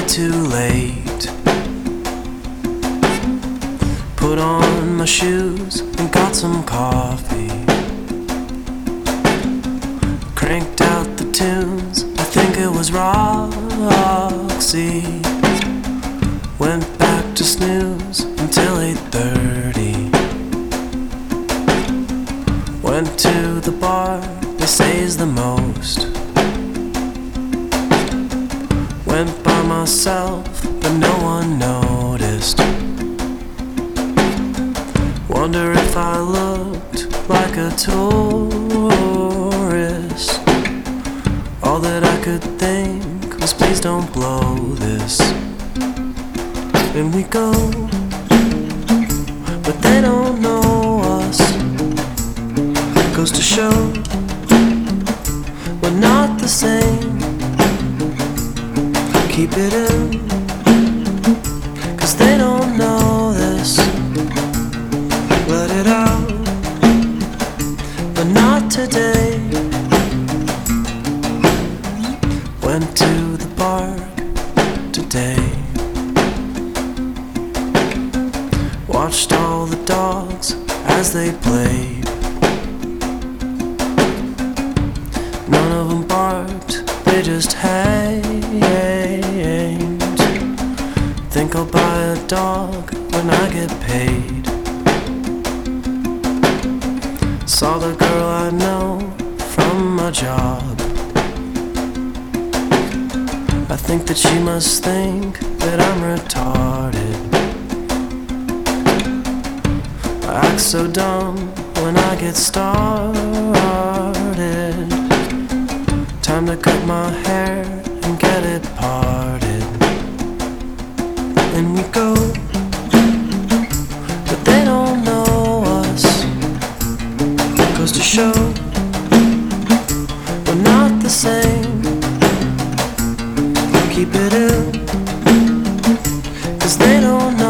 too late. Put on my shoes and got some coffee. Cranked out the tunes, I think it was Roxy. Went back to snooze until 8:30. Went to the bar, they say is the most. Went by myself, but no one noticed. Wonder if I looked like a tourist. All that I could think was please don't blow this. And we go, but they don't know us. Goes to show we're not the same. Keep it in, 'cause they don't know this. Let it out, but not today. Went to the park today. Watched all the dogs as they played. None of them barked, they just hanged. Think I'll buy a dog when I get paid. Saw the girl I know from my job. I think that she must think that I'm retarded. I act so dumb when I get started. Time to cut my hair and get it parted. And we go, but they don't know us. Goes to show we're not the same. Keep it in, 'cause they don't know